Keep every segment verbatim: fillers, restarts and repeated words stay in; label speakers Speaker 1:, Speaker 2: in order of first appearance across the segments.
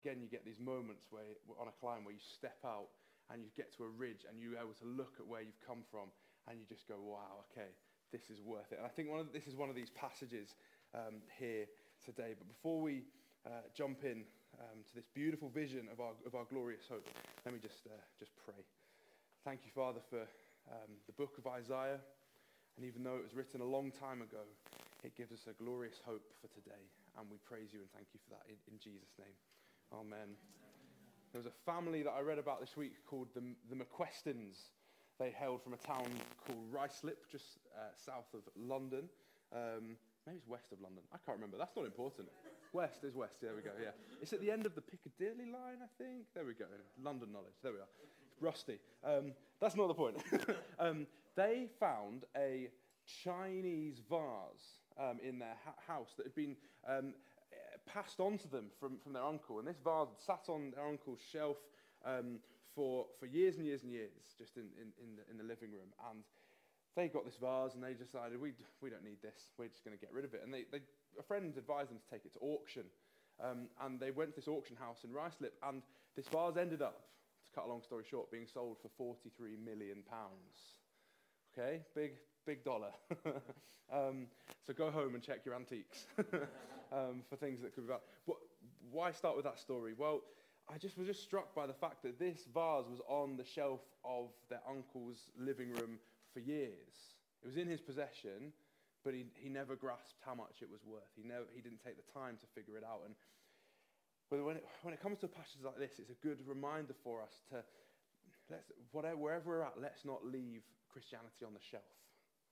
Speaker 1: again, you get these moments where on a climb where you step out and you get to a ridge and you're able to look at where you've come from and you just go, wow, okay, this is worth it. And I think one of, this is one of these passages um, here today. But before we uh, jump in um, to this beautiful vision of our of our glorious hope, let me just uh, just pray. Thank you, Father, for um, the book of Isaiah. And even though it was written a long time ago, it gives us a glorious hope for today. And we praise you and thank you for that in, in Jesus' name. Amen. There was a family that I read about this week called the, the McQuestons. They hailed from a town called Ruislip, just uh, south of London. Um, maybe it's west of London. I can't remember. That's not important. West is west. There we go, yeah. It's at the end of the Piccadilly line, I think. There we go. London knowledge. There we are. Rusty. Um, that's not the point. um, they found a Chinese vase um, in their ha- house that had been um, passed on to them from, from their uncle. And this vase had sat on their uncle's shelf um, for, for years and years and years, just in, in, in, the, in the living room. And they got this vase and they decided, we, we don't need this. We're just going to get rid of it. And they, they, a friend advised them to take it to auction. Um, and they went to this auction house in Ruislip. And this vase ended up, to cut a long story short, being sold for forty-three million pounds. Okay, big, big dollar. um, so go home and check your antiques um, for things that could be about. But why start with that story? Well, I just was just struck by the fact that this vase was on the shelf of their uncle's living room for years. It was in his possession, but he he never grasped how much it was worth. He never he didn't take the time to figure it out. And but when it, when it comes to passages like this, it's a good reminder for us to, let's, whatever, wherever we're at, let's not leave Christianity on the shelf.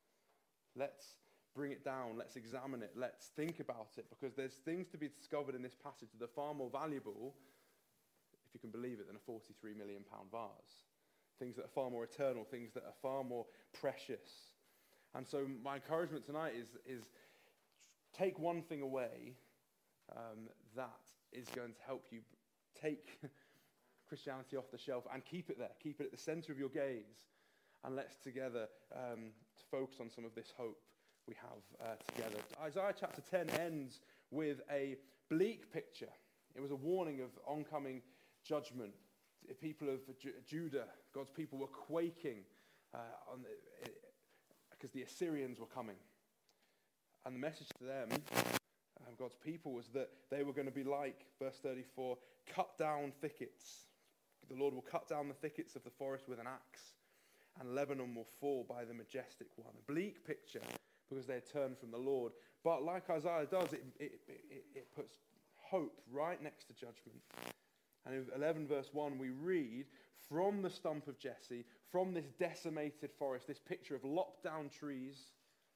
Speaker 1: Let's bring it down. Let's examine it. Let's think about it, because there's things to be discovered in this passage that are far more valuable, if you can believe it, than a forty-three million pound vase. Things that are far more eternal, things that are far more precious. And so my encouragement tonight is, is take one thing away um, that is going to help you take Christianity off the shelf and keep it there. Keep it at the center of your gaze. And let's together um, to focus on some of this hope we have uh, together. Isaiah chapter ten ends with a bleak picture. It was a warning of oncoming judgment. The people of Ju- Judah, God's people, were quaking uh, on the, because the Assyrians were coming. And the message to them, um, God's people, was that they were going to be like, verse thirty-four, cut down thickets. The Lord will cut down the thickets of the forest with an axe, and Lebanon will fall by the majestic one. A bleak picture, because they had turned from the Lord. But like Isaiah does, it, it, it, it puts hope right next to judgment. And in eleven verse one, we read, from the stump of Jesse, from this decimated forest, this picture of lopped down trees,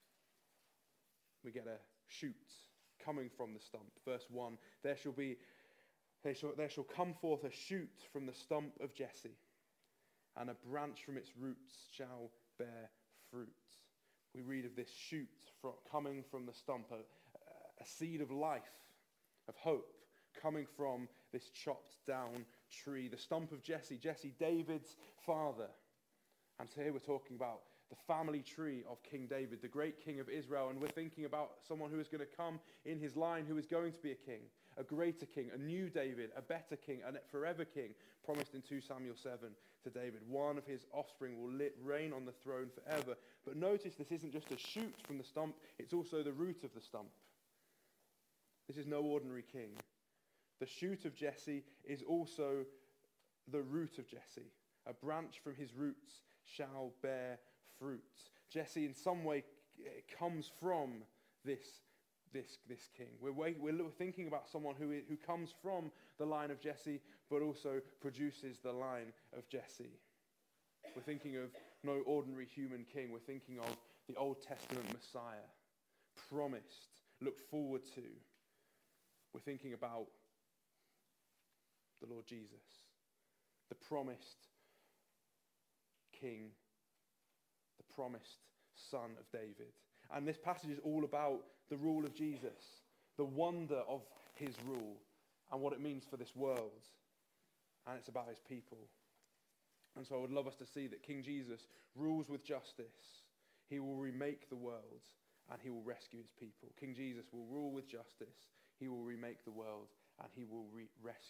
Speaker 1: we get a shoot coming from the stump. Verse one, there shall be, there shall, there shall come forth a shoot from the stump of Jesse, and a branch from its roots shall bear fruit. We read of this shoot from, coming from the stump, a, a seed of life, of hope, coming from this chopped down tree. The stump of Jesse, Jesse, David's father. And so here we're talking about the family tree of King David, the great king of Israel. And we're thinking about someone who is going to come in his line, who is going to be a king, a greater king, a new David, a better king, a forever king, promised in two Samuel seven to David. One of his offspring will lit, reign on the throne forever. But notice this isn't just a shoot from the stump, it's also the root of the stump. This is no ordinary king. The shoot of Jesse is also the root of Jesse. A branch from his roots shall bear fruit. Jesse in some way comes from this, this, this king. We're, we're thinking about someone who, who comes from the line of Jesse, but also produces the line of Jesse. We're thinking of no ordinary human king. We're thinking of the Old Testament Messiah, promised, looked forward to. We're thinking about the Lord Jesus, the promised King, the promised Son of David. And this passage is all about the rule of Jesus, the wonder of his rule, and what it means for this world. And it's about his people. And so I would love us to see that King Jesus rules with justice. He will remake the world, and he will rescue his people. King Jesus will rule with justice. He will remake the world, and he will re- rescue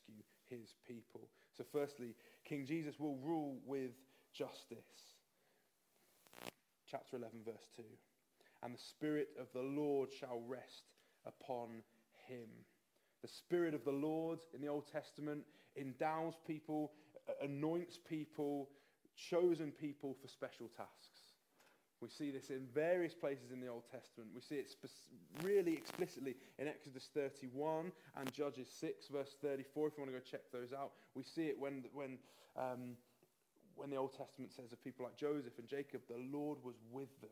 Speaker 1: his people. So firstly, King Jesus will rule with justice. Chapter eleven, verse two. And the Spirit of the Lord shall rest upon him. The Spirit of the Lord in the Old Testament endows people, anoints people, chosen people for special tasks. We see this in various places in the Old Testament. We see it spe- really explicitly in Exodus thirty-one and Judges six, verse thirty-four, if you want to go check those out. We see it when, when, um, when the Old Testament says of people like Joseph and Jacob, the Lord was with them.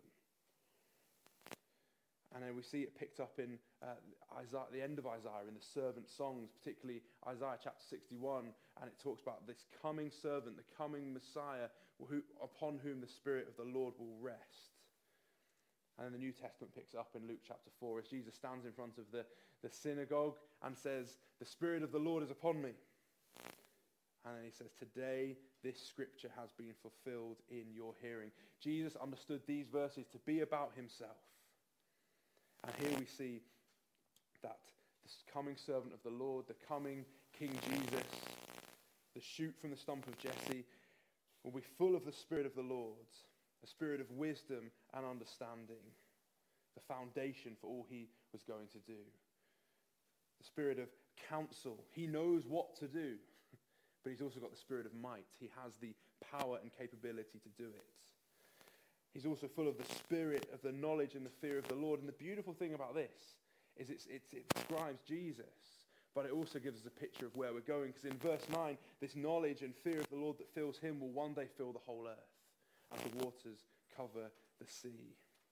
Speaker 1: And then we see it picked up in uh, Isaiah, the end of Isaiah, in the servant songs, particularly Isaiah chapter sixty-one, and it talks about this coming servant, the coming Messiah, who, upon whom the Spirit of the Lord will rest. And then the New Testament picks up in Luke chapter four, as Jesus stands in front of the, the synagogue and says, "The Spirit of the Lord is upon me." And then he says, "Today this scripture has been fulfilled in your hearing." Jesus understood these verses to be about himself. And here we see that this coming servant of the Lord, the coming King Jesus, the shoot from the stump of Jesse, will be full of the Spirit of the Lord, a spirit of wisdom and understanding, the foundation for all he was going to do. The spirit of counsel. He knows what to do, but he's also got the spirit of might. He has the power and capability to do it. He's also full of the spirit of the knowledge and the fear of the Lord. And the beautiful thing about this is it's, it's, it describes Jesus, but it also gives us a picture of where we're going. Because in verse nine, this knowledge and fear of the Lord that fills him will one day fill the whole earth as the waters cover the sea.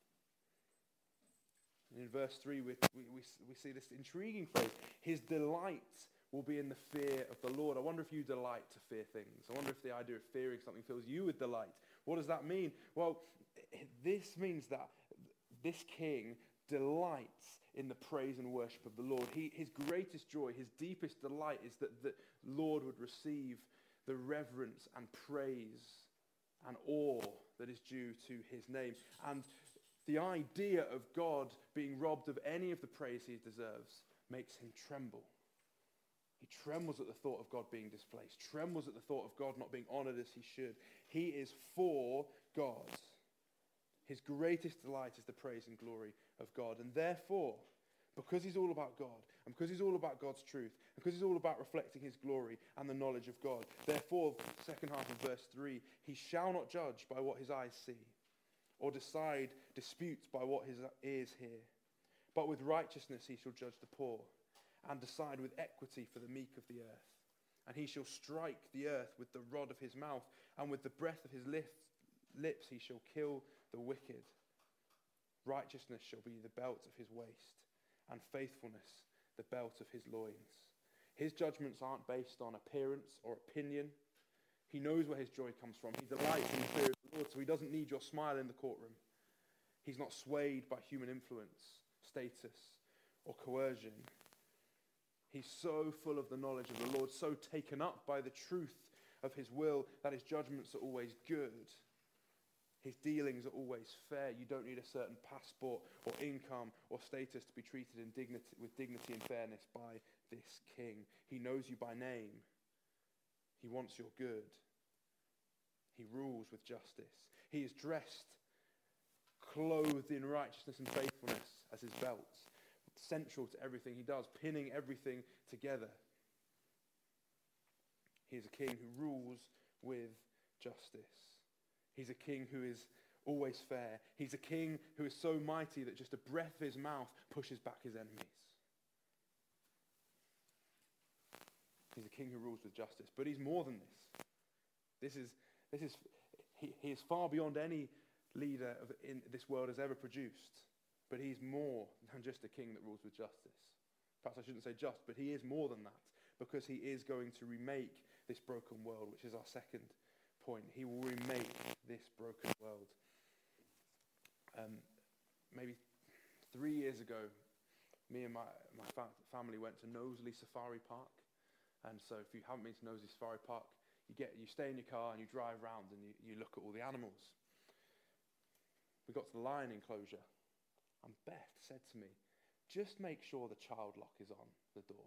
Speaker 1: And in verse three, we, we, we, we see this intriguing phrase: his delight will be in the fear of the Lord. I wonder if you delight to fear things. I wonder if the idea of fearing something fills you with delight. What does that mean? Well, this means that this king delights in the praise and worship of the Lord. He, his greatest joy, his deepest delight is that the Lord would receive the reverence and praise and awe that is due to his name. And the idea of God being robbed of any of the praise he deserves makes him tremble. He trembles at the thought of God being displaced, trembles at the thought of God not being honored as he should. He is for God. His greatest delight is the praise and glory of God. And therefore, because he's all about God, and because he's all about God's truth, and because he's all about reflecting his glory and the knowledge of God, therefore, second half of verse three, he shall not judge by what his eyes see, or decide disputes by what his ears hear. But with righteousness he shall judge the poor, and decide with equity for the meek of the earth. And he shall strike the earth with the rod of his mouth, and with the breath of his lips he shall kill the wicked. Righteousness shall be the belt of his waist, and faithfulness the belt of his loins. His judgments aren't based on appearance or opinion. He knows where his joy comes from. He delights in the fear of the Lord, so he doesn't need your smile in the courtroom. He's not swayed by human influence, status, or coercion. He's so full of the knowledge of the Lord, so taken up by the truth of his will, that his judgments are always good. His dealings are always fair. You don't need a certain passport or income or status to be treated in dignity, with dignity and fairness by this king. He knows you by name. He wants your good. He rules with justice. He is dressed, clothed in righteousness and faithfulness as his belt, central to everything he does, pinning everything together. He is a king who rules with justice. He's a king who is always fair. He's a king who is so mighty that just a breath of his mouth pushes back his enemies. He's a king who rules with justice. But he's more than this. This is, this is, he, he is far beyond any leader of, in this world has ever produced. But he's more than just a king that rules with justice. Perhaps I shouldn't say just, but he is more than that, because he is going to remake this broken world, which is our second point. He will remake this broken world. Um, maybe three years ago, me and my, my fa- family went to Knowsley Safari Park. And so if you haven't been to Knowsley Safari Park, you get you stay in your car and you drive around and you, you look at all the animals. We got to the lion enclosure. And Beth said to me, just make sure the child lock is on the door.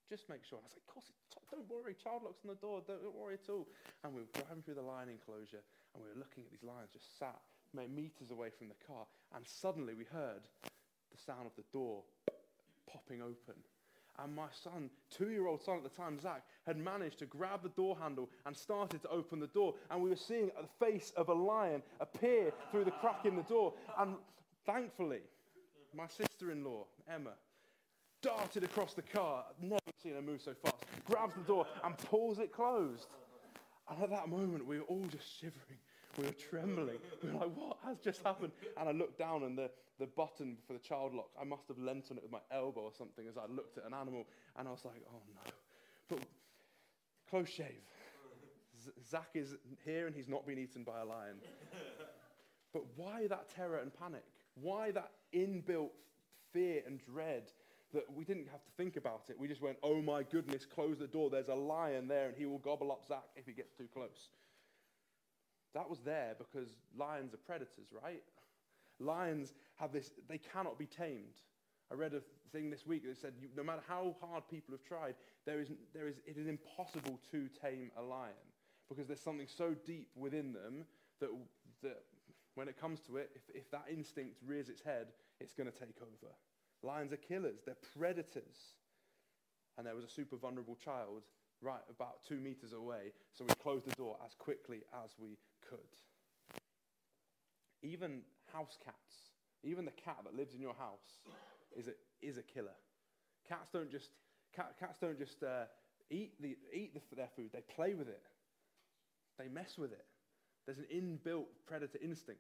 Speaker 1: Just make sure. And I was like, of course, don't worry, child locks on the door, don't, don't worry at all. And we were driving through the lion enclosure, and we were looking at these lions just sat meters away from the car, and suddenly we heard the sound of the door popping open. And my son, two-year-old son at the time, Zach, had managed to grab the door handle and started to open the door. And we were seeing the face of a lion appear through the crack in the door. And thankfully, my sister-in-law, Emma, darted across the car. I've never seen her move so fast. Grabs the door and pulls it closed. And at that moment, we were all just shivering. We were trembling. We were like, what has just happened? And I looked down, and the, the button for the child lock, I must have leant on it with my elbow or something as I looked at an animal. And I was like, oh no. But close shave. Z- Zach is here, and he's not been eaten by a lion. But why that terror and panic? Why that inbuilt fear and dread that we didn't have to think about it? We just went, oh my goodness, close the door. There's a lion there, and he will gobble up Zach if he gets too close. That was there because lions are predators, right? Lions have this, they cannot be tamed. I read a thing this week that said you, no matter how hard people have tried, there is, there is, it is impossible to tame a lion because there's something so deep within them that, that when it comes to it, if, if that instinct rears its head, it's going to take over. Lions are killers, they're predators. And there was a super vulnerable child right about two meters away, so we closed the door as quickly as we could. Even house cats, even the cat that lives in your house is a, is a killer. Cats don't just, cat, cats don't just uh, eat, the, eat the, their food, they play with it. They mess with it. There's an inbuilt predator instinct.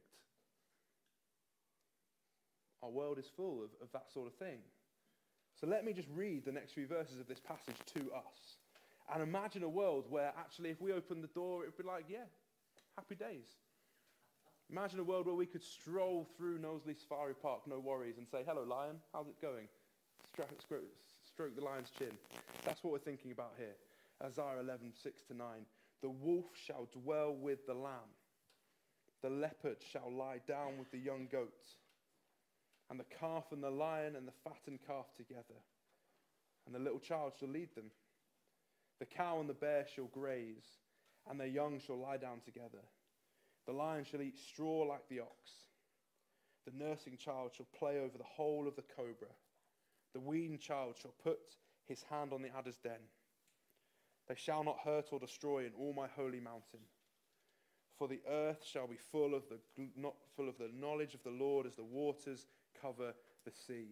Speaker 1: Our world is full of, of that sort of thing. So let me just read the next few verses of this passage to us. And imagine a world where actually if we opened the door, it would be like, yeah, happy days. Imagine a world where we could stroll through Knowsley Safari Park, no worries, and say, hello, lion, how's it going? Stroke, stroke, stroke the lion's chin. That's what we're thinking about here. Isaiah eleven, six to nine. The wolf shall dwell with the lamb. The leopard shall lie down with the young goat. And the calf and the lion and the fattened calf together. And the little child shall lead them. The cow and the bear shall graze, and their young shall lie down together. The lion shall eat straw like the ox. The nursing child shall play over the hole of the cobra. The weaned child shall put his hand on the adder's den. They shall not hurt or destroy in all my holy mountain. For the earth shall be full of the not full of the knowledge of the Lord as the waters cover the sea.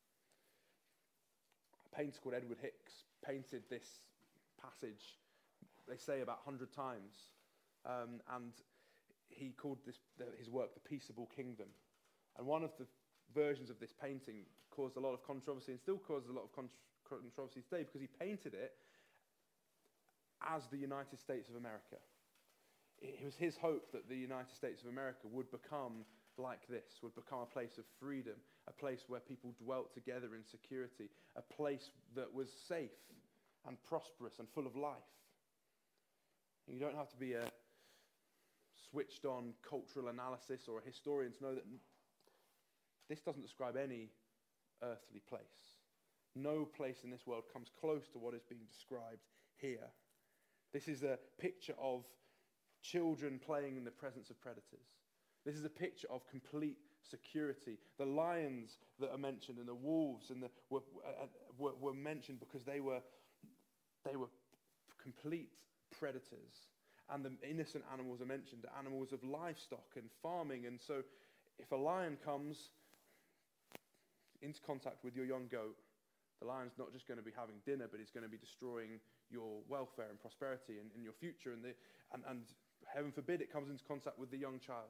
Speaker 1: A painter called Edward Hicks painted this passage, they say, about one hundred times. Um, and he called this the, his work The Peaceable Kingdom. And one of the versions of this painting caused a lot of controversy and still causes a lot of con- controversy today because he painted it as the United States of America. It was his hope that the United States of America would become like this, would become a place of freedom, a place where people dwelt together in security, a place that was safe and prosperous and full of life. You don't have to be a switched-on cultural analysis or a historian to know that this doesn't describe any earthly place. No place in this world comes close to what is being described here. This is a picture of children playing in the presence of predators. This is a picture of complete security. The lions that are mentioned and the wolves and the, were, uh, were, were mentioned because they were, they were complete predators. And the innocent animals are mentioned, animals of livestock and farming. And so if a lion comes into contact with your young goat, the lion's not just going to be having dinner, but he's going to be destroying your welfare and prosperity and, and your future. And, the, and, and heaven forbid it comes into contact with the young child.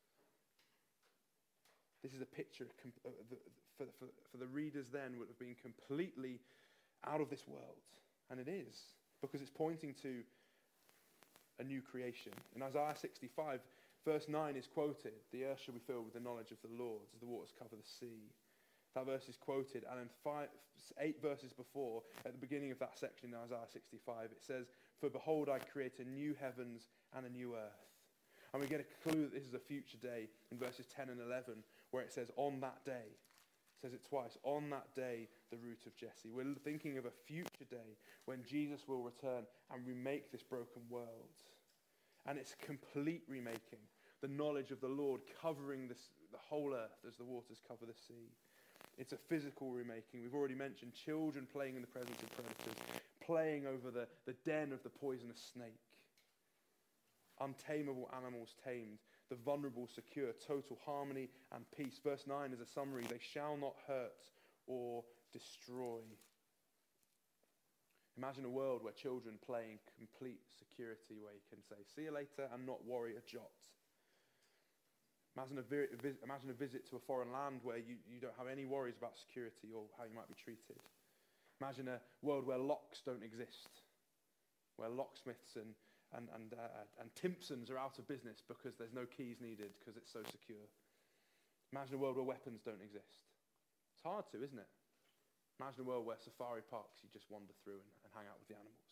Speaker 1: This is a picture uh, the, for, for, for the readers then would have been completely out of this world. And it is, because it's pointing to a new creation. In Isaiah sixty-five, verse nine is quoted, the earth shall be filled with the knowledge of the Lord as the waters cover the sea. That verse is quoted, and then five, eight verses before, at the beginning of that section in Isaiah sixty-five, it says, for behold, I create a new heavens and a new earth. And we get a clue that this is a future day in verses ten and eleven, where it says, on that day. It says it twice. On that day, the root of Jesse. We're thinking of a future day when Jesus will return and remake this broken world. And it's complete remaking. The knowledge of the Lord covering this, the whole earth as the waters cover the sea. It's a physical remaking. We've already mentioned children playing in the presence of predators, playing over the, the den of the poisonous snake. Untamable animals tamed, the vulnerable secure, total harmony and peace. Verse nine is a summary. They shall not hurt or destroy. Imagine a world where children play in complete security, where you can say, see you later, and not worry a jot. Imagine a, vi- vis- imagine a visit to a foreign land where you, you don't have any worries about security or how you might be treated. Imagine a world where locks don't exist, where locksmiths and, and, and, uh, and Timpsons are out of business because there's no keys needed because it's so secure. Imagine a world where weapons don't exist. It's hard to, isn't it? Imagine a world where safari parks you just wander through and, and hang out with the animals.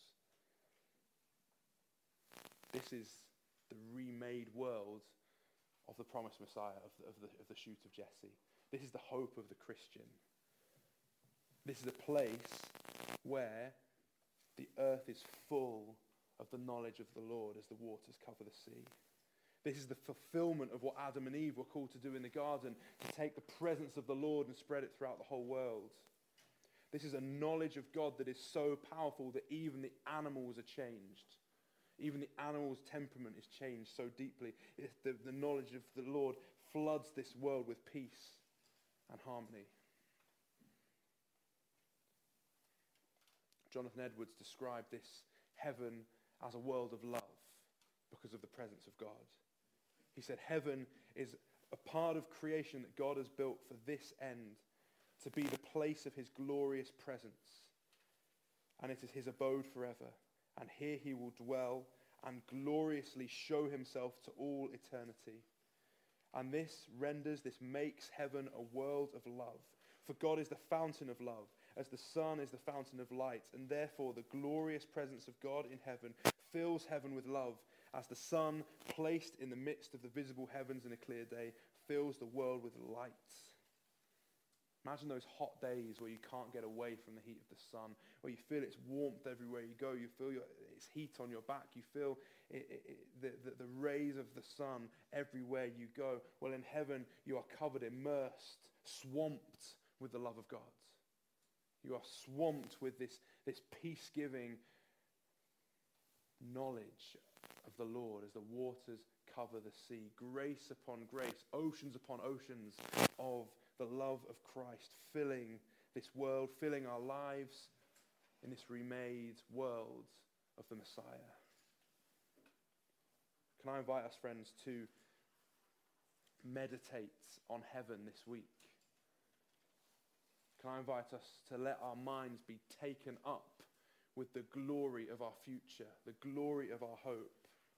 Speaker 1: This is the remade world of the promised Messiah, of the, of, the, of the shoot of Jesse. This is the hope of the Christian. This is a place where the earth is full of the knowledge of the Lord as the waters cover the sea. This is the fulfillment of what Adam and Eve were called to do in the garden, to take the presence of the Lord and spread it throughout the whole world. This is a knowledge of God that is so powerful that even the animals are changed. Even the animal's temperament is changed so deeply. It's the, the knowledge of the Lord floods this world with peace and harmony. Jonathan Edwards described this heaven as a world of love because of the presence of God. He said heaven is a part of creation that God has built for this end, to be the place of his glorious presence. And it is his abode forever. And here he will dwell and gloriously show himself to all eternity. And this renders, this makes heaven a world of love. For God is the fountain of love, as the sun is the fountain of light. And therefore the glorious presence of God in heaven fills heaven with love, as the sun, placed in the midst of the visible heavens in a clear day, fills the world with light. Imagine those hot days where you can't get away from the heat of the sun, where you feel its warmth everywhere you go. You feel your, its heat on your back. You feel it, it, it, the, the, the rays of the sun everywhere you go. Well, in heaven, you are covered, immersed, swamped with the love of God. You are swamped with this, this peace-giving knowledge of the Lord as the waters cover the sea. Grace upon grace, oceans upon oceans of the love of Christ filling this world, filling our lives in this remade world of the Messiah. Can I invite us, friends, to meditate on heaven this week? Can I invite us to let our minds be taken up with the glory of our future, the glory of our hope?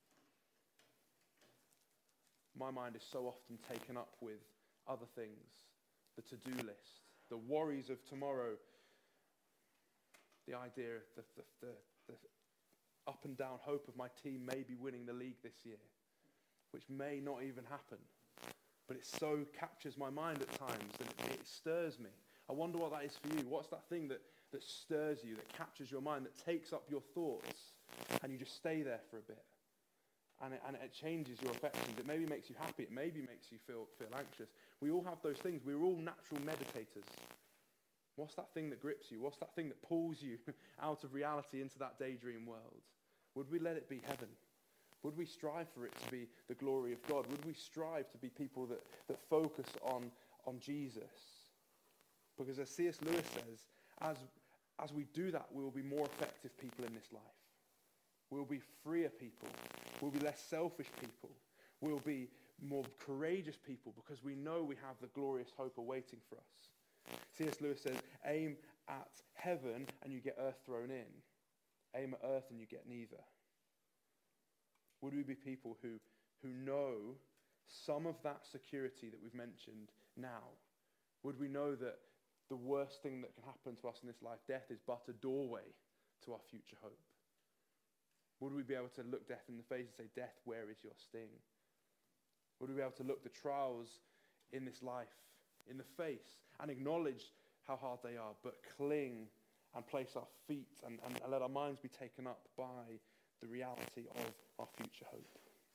Speaker 1: My mind is so often taken up with other things, the to-do list, the worries of tomorrow, the idea, the, the, the, the up and down hope of my team may be winning the league this year, which may not even happen. But it so captures my mind at times that it, it stirs me. I wonder what that is for you. What's that thing that, that stirs you, that captures your mind, that takes up your thoughts, and you just stay there for a bit? And it, and it changes your affections. It maybe makes you happy. It maybe makes you feel, feel anxious. We all have those things. We're all natural meditators. What's that thing that grips you? What's that thing that pulls you out of reality into that daydream world? Would we let it be heaven? Would we strive for it to be the glory of God? Would we strive to be people that, that focus on, on Jesus? Because as C S Lewis says, as, as we do that, we will be more effective people in this life. We'll be freer people. We'll be less selfish people. We'll be more courageous people because we know we have the glorious hope awaiting for us. C S Lewis says, aim at heaven and you get earth thrown in. Aim at earth and you get neither. Would we be people who, who know some of that security that we've mentioned now? Would we know that the worst thing that can happen to us in this life, death, is but a doorway to our future hope? Would we be able to look death in the face and say, death, where is your sting? Would we be able to look the trials in this life in the face and acknowledge how hard they are, but cling and place our feet and, and, and let our minds be taken up by the reality of our future hope.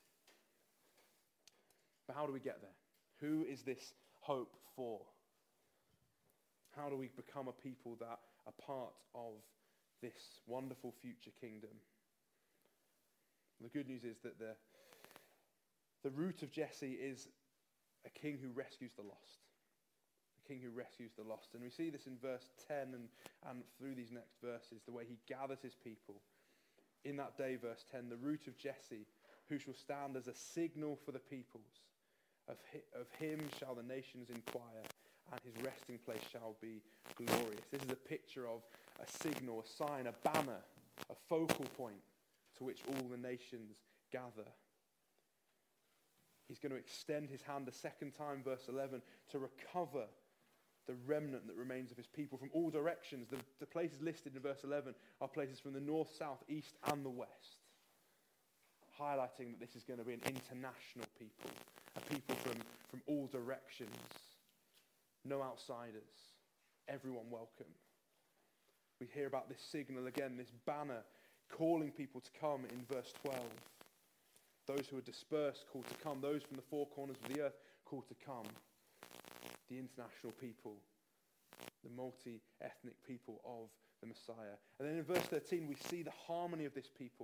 Speaker 1: But how do we get there? Who is this hope for? How do we become a people that are part of this wonderful future kingdom? The good news is that the, the root of Jesse is a king who rescues the lost. A king who rescues the lost. And we see this in verse ten and, and through these next verses, the way he gathers his people. In that day, verse ten, the root of Jesse, who shall stand as a signal for the peoples. Of, hi, of him shall the nations inquire, and his resting place shall be glorious. This is a picture of a signal, a sign, a banner, a focal point to which all the nations gather. He's going to extend his hand a second time, verse eleven, to recover the remnant that remains of his people from all directions. The, the places listed in verse eleven are places from the north, south, east, and the west, highlighting that this is going to be an international people, a people from, from all directions, no outsiders, everyone welcome. We hear about this signal again, this banner calling people to come in verse twelve. Those who are dispersed called to come, those from the four corners of the earth called to come. The international people, the multi-ethnic people of the Messiah. And then in verse thirteen we see the harmony of this people.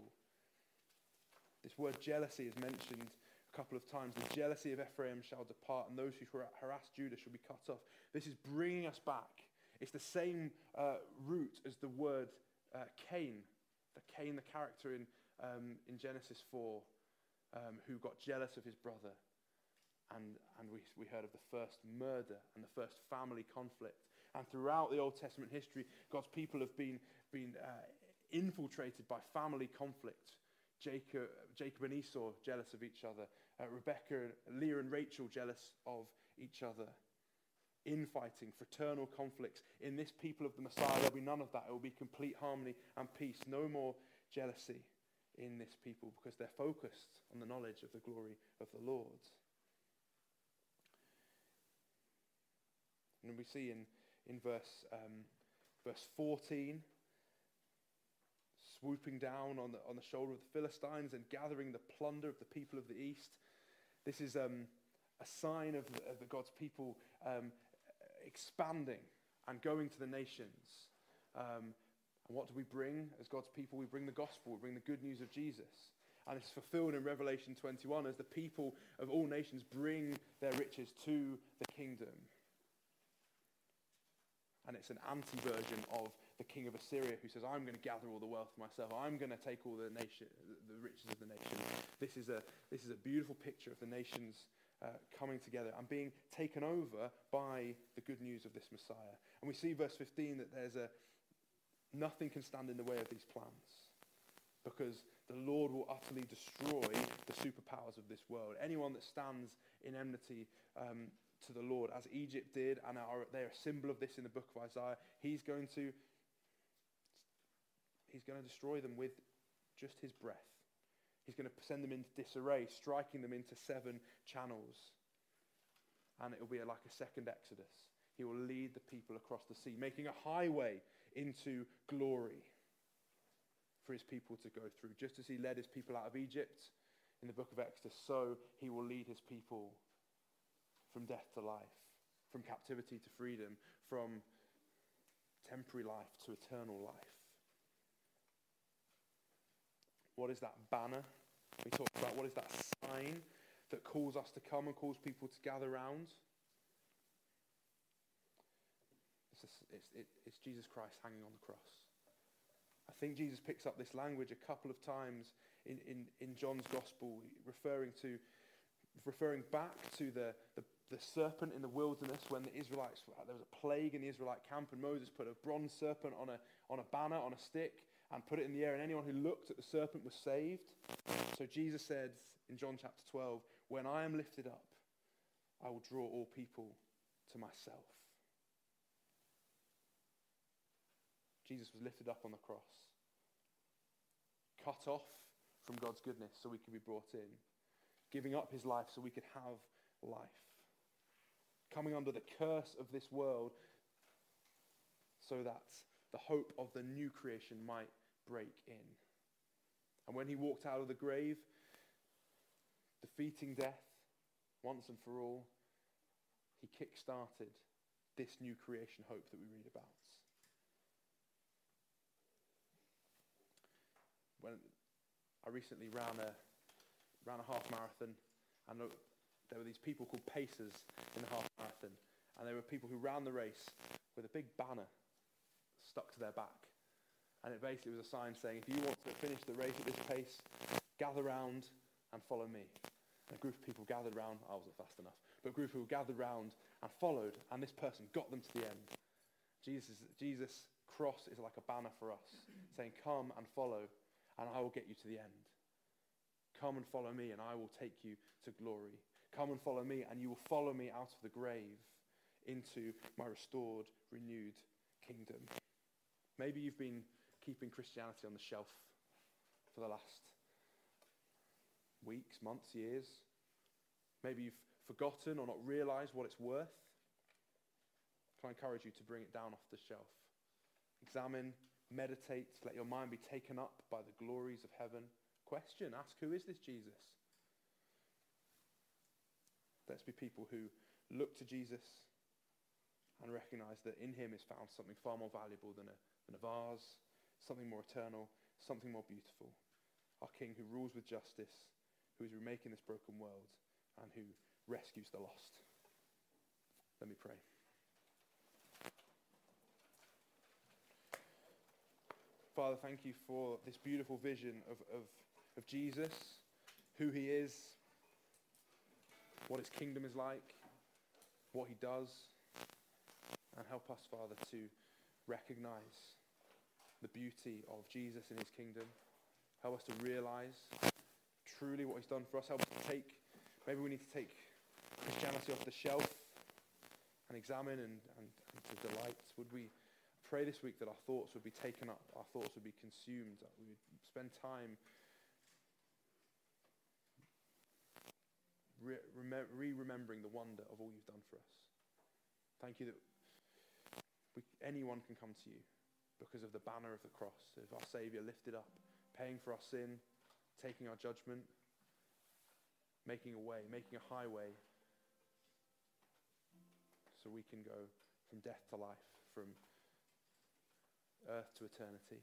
Speaker 1: This word jealousy is mentioned a couple of times. The jealousy of Ephraim shall depart, and those who harass Judah shall be cut off. This is bringing us back. It's the same uh, root as the word uh, Cain. The Cain, the character in, um, in Genesis four, um, who got jealous of his brother. And, and we, we heard of the first murder and the first family conflict. And throughout the Old Testament history, God's people have been, been uh, infiltrated by family conflict. Jacob, Jacob and Esau jealous of each other. Uh, Rebecca, Leah and Rachel jealous of each other. Infighting, fraternal conflicts. In this people of the Messiah, there'll be none of that. It will be complete harmony and peace. No more jealousy in this people because they're focused on the knowledge of the glory of the Lord. And we see in, in verse, um, verse fourteen, swooping down on the, on the shoulder of the Philistines and gathering the plunder of the people of the east. This is um, a sign of, the, of the God's people um, expanding and going to the nations. Um, and what do we bring as God's people? We bring the gospel, we bring the good news of Jesus. And it's fulfilled in Revelation twenty-one as the people of all nations bring their riches to the kingdom. And it's an anti-version of the king of Assyria who says, I'm going to gather all the wealth myself. I'm going to take all the nation, the riches of the nation. This is a, this is a beautiful picture of the nations uh, coming together and being taken over by the good news of this Messiah. And we see verse fifteen that there's a, nothing can stand in the way of these plans because the Lord will utterly destroy the superpowers of this world. Anyone that stands in enmity um, to the Lord, as Egypt did, and are, they're a symbol of this in the book of Isaiah, he's going to he's going to destroy them with just his breath. He's going to send them into disarray, striking them into seven channels. And it will be like a second Exodus. He will lead the people across the sea, making a highway into glory for his people to go through. Just as he led his people out of Egypt in the book of Exodus, so he will lead his people from death to life, from captivity to freedom, from temporary life to eternal life. What is that banner we talked about? What is that sign that calls us to come and calls people to gather round? It's, a, it's, it, it's Jesus Christ hanging on the cross. I think Jesus picks up this language a couple of times in, in, in John's Gospel, referring to referring back to the, the, the serpent in the wilderness when the Israelites, there was a plague in the Israelite camp and Moses put a bronze serpent on a, on a banner, on a stick, and put it in the air, and anyone who looked at the serpent was saved. So Jesus said in John chapter twelve, when I am lifted up, I will draw all people to myself. Jesus was lifted up on the cross, cut off from God's goodness so we could be brought in, giving up his life so we could have life. coming under the curse of this world so that the hope of the new creation might break in. And when he walked out of the grave, defeating death once and for all, he kick-started this new creation hope that we read about. When I recently ran a ran a half marathon, and there were these people called pacers in the half marathon, and they were people who ran the race with a big banner stuck to their back, and it basically was a sign saying, if you want to finish the race at this pace, gather round and follow me. And a group of people gathered round. I wasn't fast enough, but a group of people gathered round and followed, and this person got them to the end. Jesus, Jesus' cross is like a banner for us, saying, come and follow, and I will get you to the end. Come and follow me, and I will take you to glory. Come and follow me, and you will follow me out of the grave into my restored, renewed kingdom. Maybe you've been keeping Christianity on the shelf for the last weeks, months, years. Maybe you've forgotten or not realized what it's worth. Can I encourage you to bring it down off the shelf? Examine, meditate, let your mind be taken up by the glories of heaven. Question, ask, who is this Jesus? Let's be people who look to Jesus and recognize that in him is found something far more valuable than a, than a vase, something more eternal, something more beautiful. Our King who rules with justice, who is remaking this broken world, and who rescues the lost. Let me pray. Father, thank you for this beautiful vision of, of, of Jesus, who he is, what his kingdom is like, what he does, and help us, Father, to recognize the beauty of Jesus and his kingdom. Help us to realize truly what he's done for us. Help us to take, maybe we need to take Christianity off the shelf and examine and, and, and to delight. Would we pray this week that our thoughts would be taken up, our thoughts would be consumed, that we would spend time re- rem- re-remembering the wonder of all you've done for us. Thank you that we, anyone can come to you because of the banner of the cross, of our Saviour lifted up, paying for our sin, taking our judgment, making a way, making a highway, so we can go from death to life, from earth to eternity,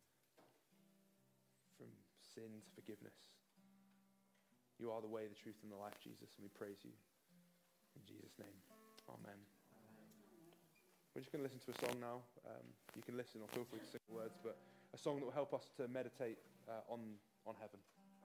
Speaker 1: from sin to forgiveness. You are the way, the truth, and the life, Jesus, and we praise you. In Jesus' name, amen. We're just going to listen to a song now. Um, you can listen or feel free to sing the words, but a song that will help us to meditate uh, on, on heaven.